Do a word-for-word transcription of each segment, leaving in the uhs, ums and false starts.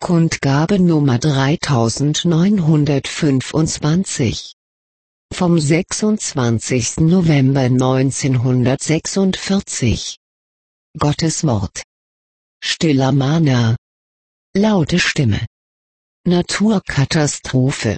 Kundgabe Nummer dreitausendneunhundertfünfundzwanzig. Vom sechsundzwanzigsten November neunzehnhundertsechsundvierzig. Gottes Wort. Stiller Mahner. Laute Stimme. Naturkatastrophe.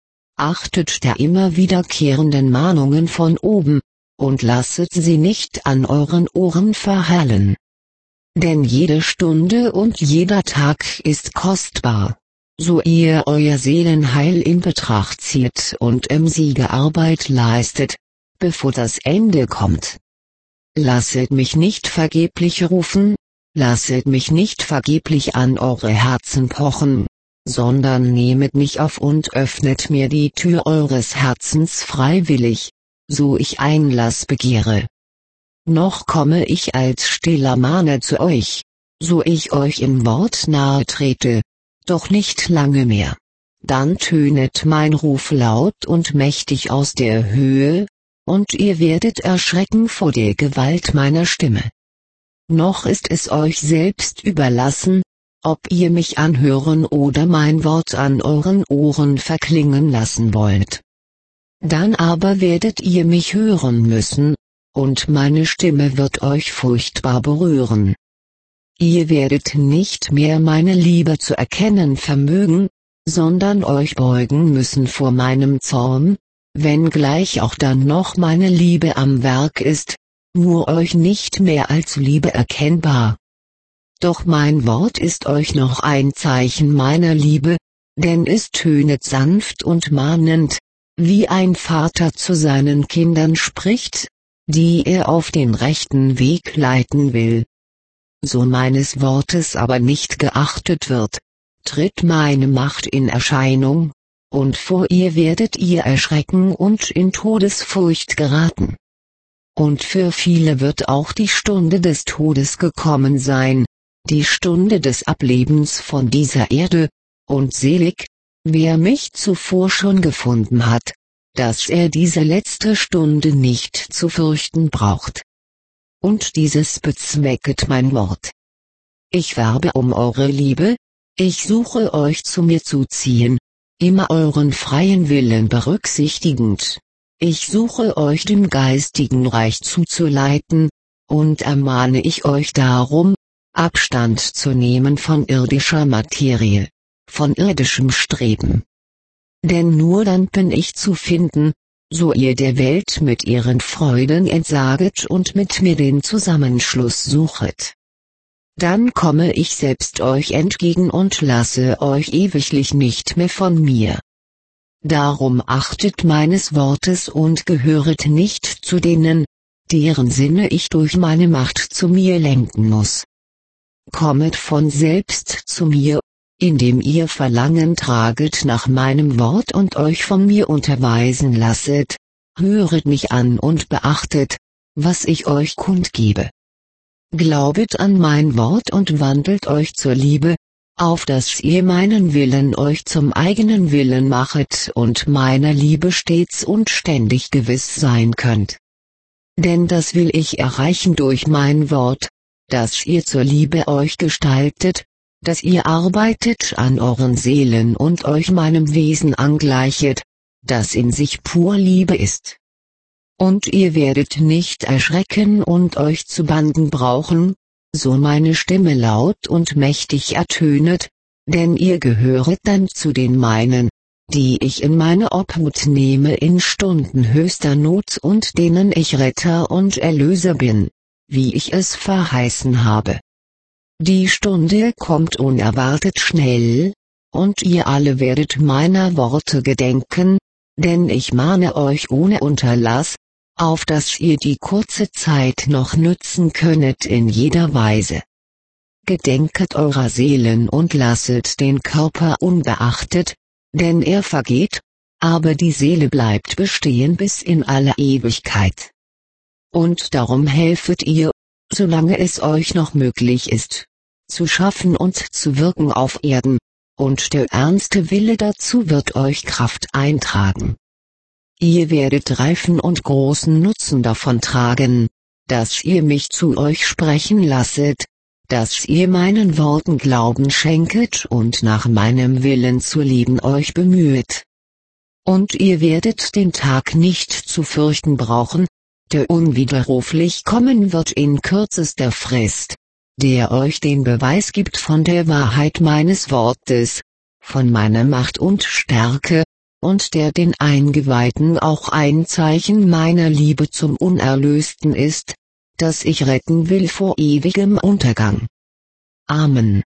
Achtet der immer wiederkehrenden Mahnungen von oben, und lasset sie nicht an euren Ohren verhallen. Denn jede Stunde und jeder Tag ist kostbar, so ihr euer Seelenheil in Betracht zieht und emsige Arbeit leistet, bevor das Ende kommt. Lasset mich nicht vergeblich rufen, lasset mich nicht vergeblich an eure Herzen pochen, sondern nehmet mich auf und öffnet mir die Tür eures Herzens freiwillig, so ich Einlass begehre. Noch komme ich als stiller Mahner zu euch, so ich euch im Wort nahe trete, doch nicht lange mehr. Dann tönet mein Ruf laut und mächtig aus der Höhe, und ihr werdet erschrecken vor der Gewalt meiner Stimme. Noch ist es euch selbst überlassen, ob ihr mich anhören oder mein Wort an euren Ohren verklingen lassen wollt. Dann aber werdet ihr mich hören müssen, und meine Stimme wird euch furchtbar berühren. Ihr werdet nicht mehr meine Liebe zu erkennen vermögen, sondern euch beugen müssen vor meinem Zorn, wenngleich auch dann noch meine Liebe am Werk ist, nur euch nicht mehr als Liebe erkennbar. Doch mein Wort ist euch noch ein Zeichen meiner Liebe, denn es tönet sanft und mahnend, wie ein Vater zu seinen Kindern spricht, die er auf den rechten Weg leiten will. So meines Wortes aber nicht geachtet wird, tritt meine Macht in Erscheinung, und vor ihr werdet ihr erschrecken und in Todesfurcht geraten. Und für viele wird auch die Stunde des Todes gekommen sein, die Stunde des Ablebens von dieser Erde, und selig, wer mich zuvor schon gefunden hat, dass er diese letzte Stunde nicht zu fürchten braucht. Und dieses bezwecket mein Wort. Ich werbe um eure Liebe, ich suche euch zu mir zu ziehen, immer euren freien Willen berücksichtigend. Ich suche euch dem geistigen Reich zuzuleiten, und ermahne ich euch darum, Abstand zu nehmen von irdischer Materie, von irdischem Streben. Denn nur dann bin ich zu finden, so ihr der Welt mit ihren Freuden entsaget und mit mir den Zusammenschluss suchet. Dann komme ich selbst euch entgegen und lasse euch ewiglich nicht mehr von mir. Darum achtet meines Wortes und gehöret nicht zu denen, deren Sinne ich durch meine Macht zu mir lenken muss. Kommet von selbst zu mir, indem ihr Verlangen traget nach meinem Wort und euch von mir unterweisen lasset, höret mich an und beachtet, was ich euch kundgebe. Glaubet an mein Wort und wandelt euch zur Liebe, auf dass ihr meinen Willen euch zum eigenen Willen machet und meiner Liebe stets und ständig gewiss sein könnt. Denn das will ich erreichen durch mein Wort, dass ihr zur Liebe euch gestaltet, dass ihr arbeitet an euren Seelen und euch meinem Wesen angleichet, das in sich pur Liebe ist. Und ihr werdet nicht erschrecken und euch zu banden brauchen, so meine Stimme laut und mächtig ertönet, denn ihr gehöret dann zu den meinen, die ich in meine Obhut nehme in Stunden höchster Not und denen ich Retter und Erlöser bin, wie ich es verheißen habe. Die Stunde kommt unerwartet schnell, und ihr alle werdet meiner Worte gedenken, denn ich mahne euch ohne Unterlass, auf dass ihr die kurze Zeit noch nützen könnet in jeder Weise. Gedenket eurer Seelen und lasset den Körper unbeachtet, denn er vergeht, aber die Seele bleibt bestehen bis in alle Ewigkeit. Und darum helfet ihr, solange es euch noch möglich ist, zu schaffen und zu wirken auf Erden, und der ernste Wille dazu wird euch Kraft eintragen. Ihr werdet reifen und großen Nutzen davon tragen, dass ihr mich zu euch sprechen lasset, dass ihr meinen Worten Glauben schenket und nach meinem Willen zu lieben euch bemühet. Und ihr werdet den Tag nicht zu fürchten brauchen, der unwiderruflich kommen wird in kürzester Frist, der euch den Beweis gibt von der Wahrheit meines Wortes, von meiner Macht und Stärke, und der den Eingeweihten auch ein Zeichen meiner Liebe zum Unerlösten ist, das ich retten will vor ewigem Untergang. Amen.